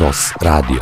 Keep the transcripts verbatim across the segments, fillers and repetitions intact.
Cross Radio.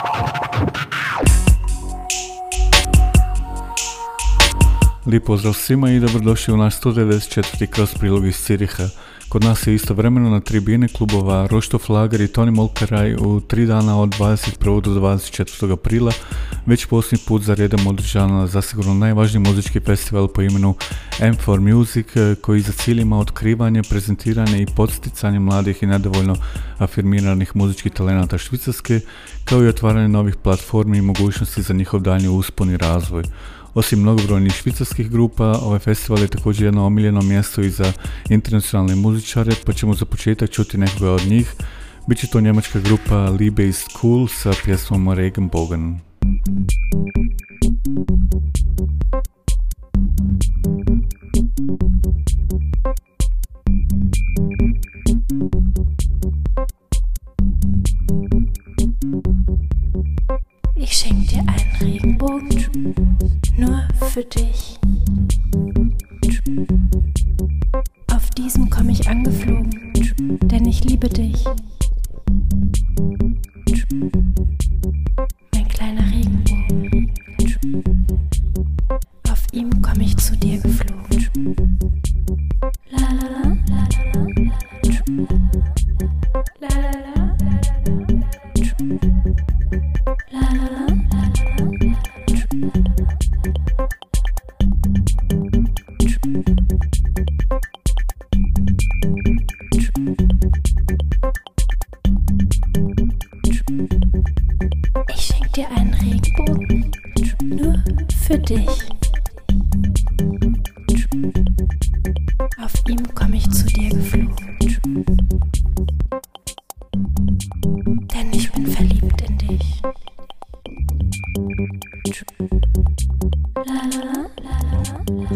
Lijep pozdrav svima i dobrodošli u naš sto devedeset četvrti Cross prilog iz Ciriha. Kod nas je istovremeno na tribine klubova Roštov Lager i Toni Molkeraj u tri dana od dvadeset prvog do dvadeset četvrtog aprila već posljednji put za redom održana zasigurno najvažniji muzički festival po imenu M four Music, koji za cilj ima otkrivanje, prezentiranje i podsticanje mladih i nedovoljno afirmiranih muzičkih talenata Švicarske, kao i otvaranje novih platformi i mogućnosti za njihov daljnji uspon i razvoj. Osim mnogobrojnih švicarskih grupa, ovaj festival je također jedno omiljeno mjesto i za internacionalne muzičare, pa ćemo za početak čuti nekoga od njih. Biće to njemačka grupa Liebe ist cool sa pjesmom Regenbogen. Ich schenk dir einen Regenbogen, nur für dich. Auf diesem komm ich angeflogen, denn ich liebe dich. Mein kleiner Regenbogen, auf ihm komm ich zu dir geflogen. La la la, la la la, la la la. Ich schenk dir einen Regenbogen, nur für dich. Auf ihm komm ich zu dir geflogen, denn ich bin verliebt in dich. La la la, la la la.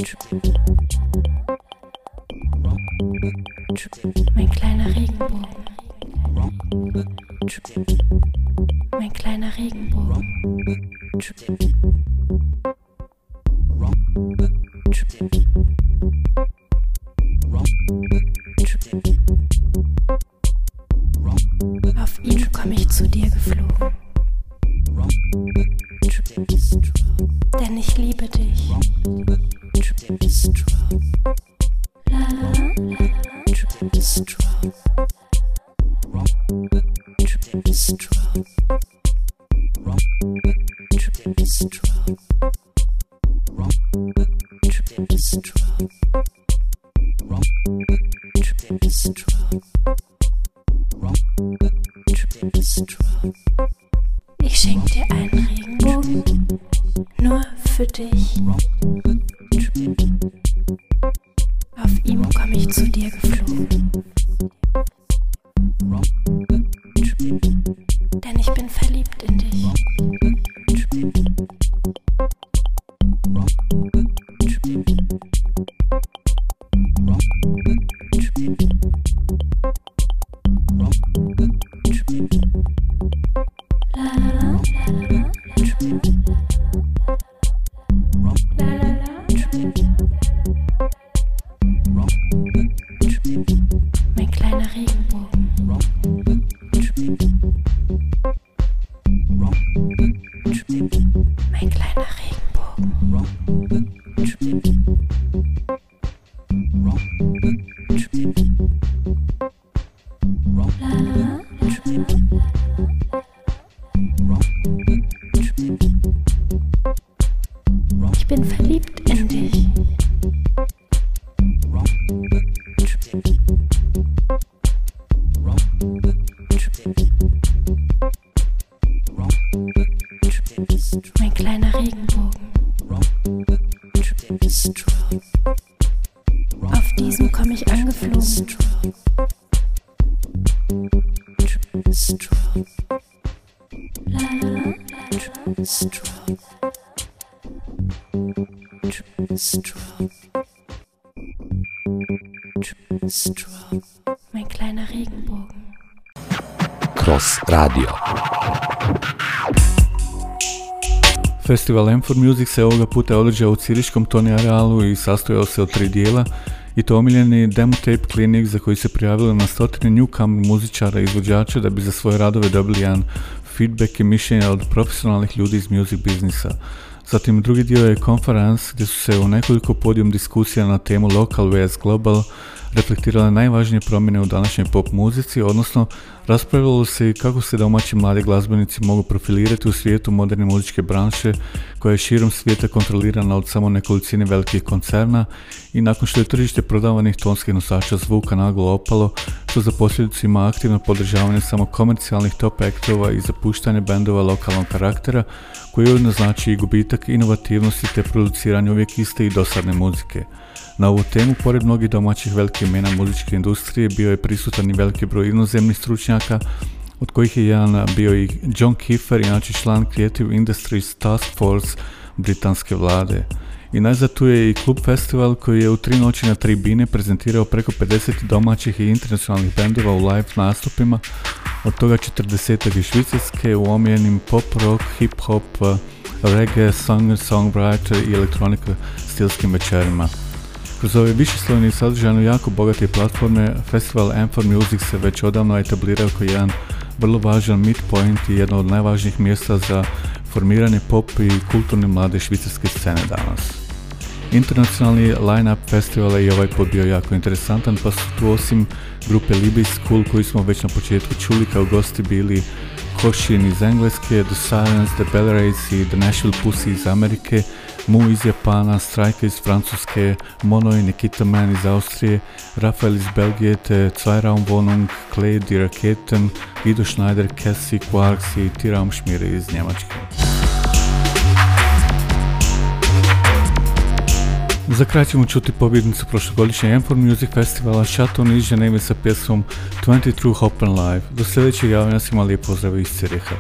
Mein kleiner Regenbogen. Mein kleiner Regenbogen. Auf ihn komm ich zu dir geflogen. Denn ich liebe dich. La la la, la Ich schenk dir einen Regenbogen, nur für dich. Auf ihm komm ich zu dir geflogen. Denn ich bin verliebt in dich. Mein kleiner Regenbogen. Mein kleiner Regenbogen. La la la. Ich bin verliebt in dich. Mein kleiner Regenbogen. Auf diesem komm ich angeflogen. La la la, mein kleiner Regenbogen. Cross Radio. Festival M four Music se ovoga puta održao u Ciriškom Toni arealu i sastojao se od tri dijela. I to omiljeni Demo Tape Clinic za koji se prijavilo na stotine newcomer muzičara i izvođača da bi za svoje radove dobili jedan feedback i mišljenja od profesionalnih ljudi iz music biznisa. Zatim drugi dio je Conference gdje su se u nekoliko podijum diskusija na temu Local vs Global reflektirale najvažnije promjene u današnjoj pop muzici, odnosno raspravljalo se i kako se domaći mladi glazbenici mogu profilirati u svijetu moderne muzičke branše koja je širom svijeta kontrolirana od samo nekolicine velikih koncerna i nakon što je tržište prodavanih tonskih nosača zvuka naglo opalo, što za posljedicu ima aktivno podržavanje samo komercijalnih top aktova i zapuštanje bendova lokalnog karaktera, koji ujedno znači i gubitak inovativnosti te produciranje uvijek iste i dosadne muzike. Na ovu temu, pored mnogih domaćih velikih imena muzičke industrije, bio je prisutan i veliki broj inozemnih stručnjaka, od kojih je jedan bio i John Kiefer, inače član Creative Industries Task Force britanske vlade. I najzad tu je i Klub Festival koji je u tri noći na tribine prezentirao preko pedeset domaćih i internacionalnih bendova u live nastupima, od toga četrdesetak iz Švicarske u omiljenim pop, rock, hip hop, reggae, singer, songwriter i elektronika stilskim večerima. Kroz ove višeslovne i sadržajno jako bogate platforme, Festival M four Music se već odavno etablirao kao jedan vrlo važan midpoint i jedno od najvažnijih mjesta za formiranje pop i kulturne mlade švicarske scene danas. Internacionalni line-up festivala je i ovaj put bio jako interesantan, pa su tu osim grupe Libby School koju smo već na početku čuli kao gosti bili Koshin iz Engleske, The Silence, The Bellerays i The Nashville Pussy iz Amerike, Mu iz Japana, Strike iz Francuske, Mono i Nikita Man iz Austrije, Rafael iz Belgije te Zweiraum Wohnung, Clay, Die Raketen, Guido Schneider, Cassie, Quarks i T. Raumschmire iz Njemačke. Za kraj ćemo čuti pobjednicu prošlogodišnjeg M four Music Festivala Chateau iz Ženeve sa pjesmom twenty True Hop and Live. Do sljedećeg javljanja svima lijep pozdrav iz Ciriha.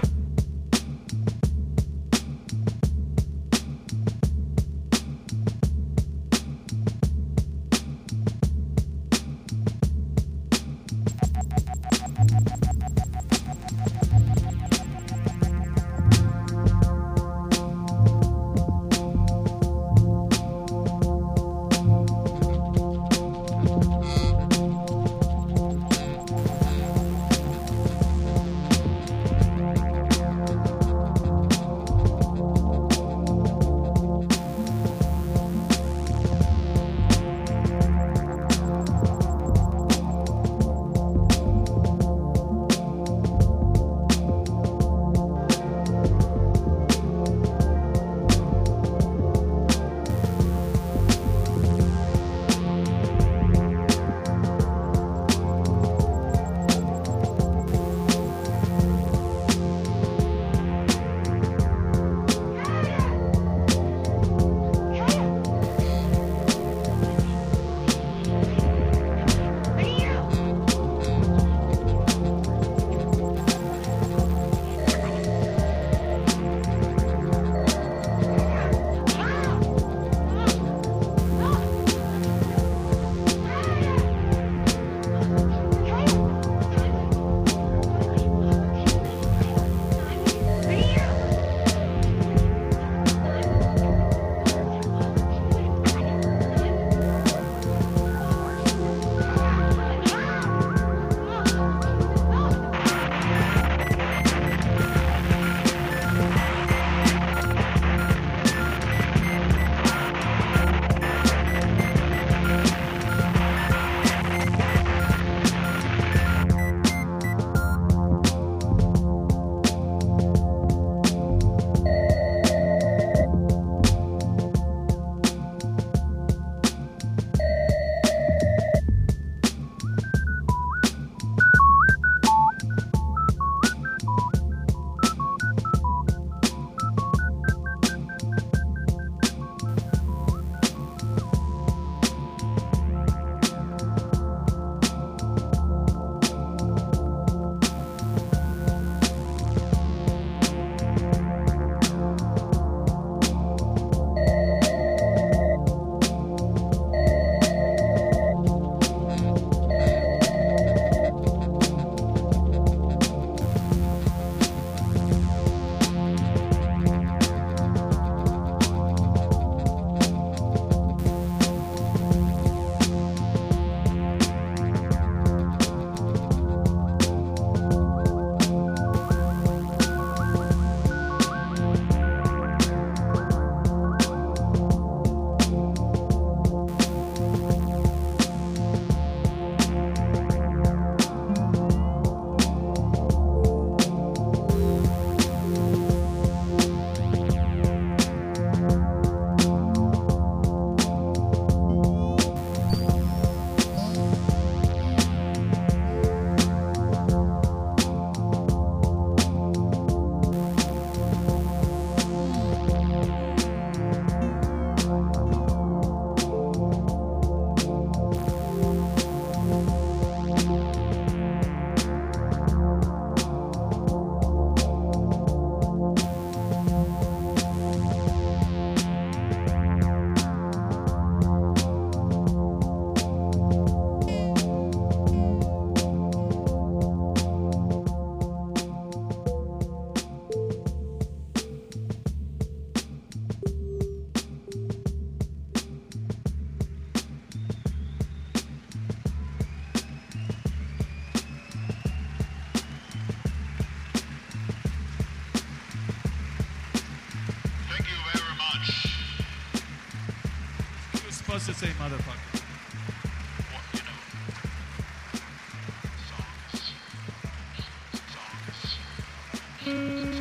supposed to say motherfucker? Well, you know, songs, songs.